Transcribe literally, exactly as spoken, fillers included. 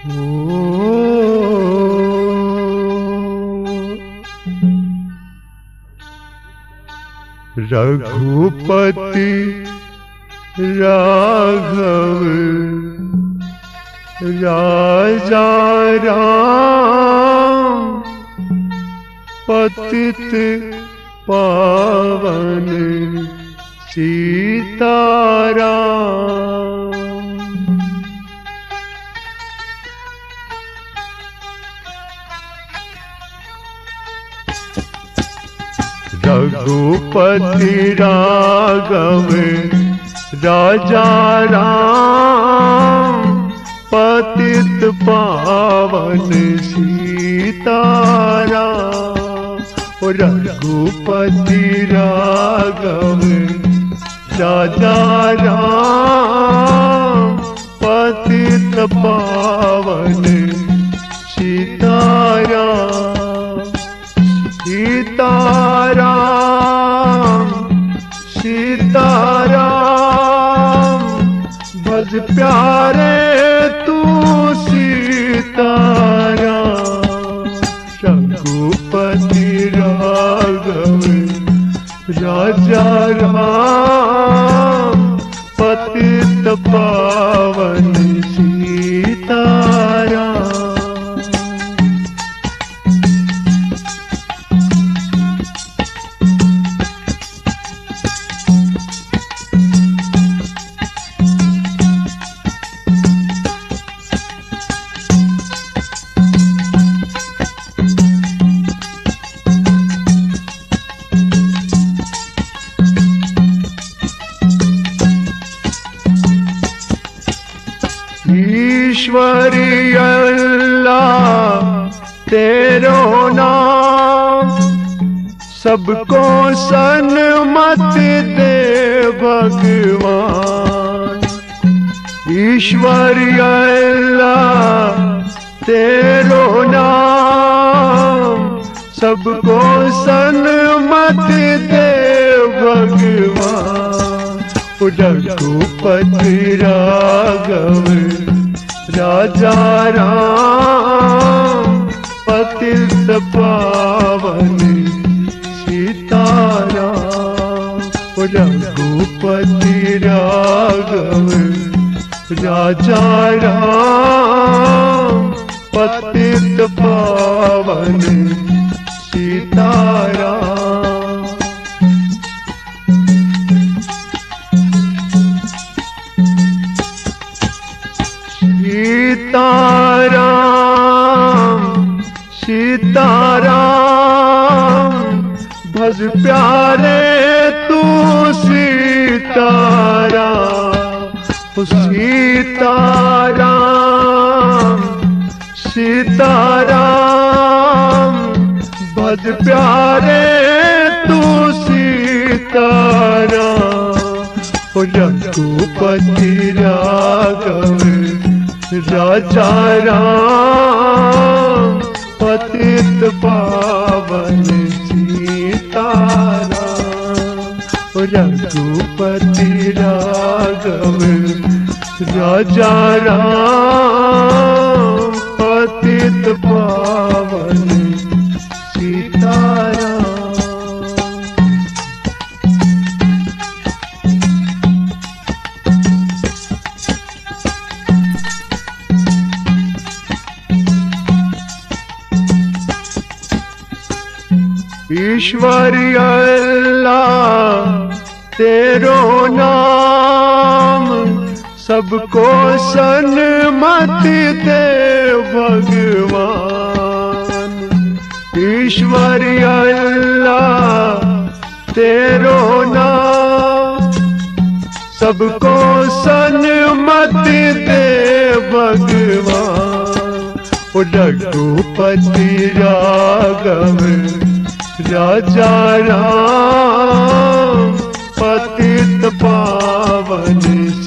रघुपति राघव राजा राम, पतित पावन सीताराम। रघुपति राघव राजा राम, पतित पावन सीताराम। रघुपति राघव राजा राम, पतित पावन सीताराम। सीताराम सीताराम, भज प्यारे तू सीताराम। रघुपति राघव राजा राम, पतित पावन सीताराम। ईश्वरी अल्लाह तेरो नाम, सबको सन्मति दे भगवान। ईश्वरी अल्लाह तेरो नाम, सबको सन्मति दे भगवान। रघुपति राघव राजा राम, पतित पावन सीताराम। रघुपति राघव राजा राम, पतित पावन सीताराम। सीताराम सीताराम, भज प्यारे तू सीताराम। सीताराम सीताराम, भज प्यारे तू सीताराम। रघुपति राघव राजा राम, पतित पावन सीताराम। रघुपति राघव राजा राम, पतित पावन सीताराम। ईश्वरी अल्लाह तेरो नाम, सबको सन्मति दे भगवान। ईश्वरी अल्लाह तेरो नाम, सबको सन्मति दे भगवान। रघुपति राघव राजा राम, पतित पावन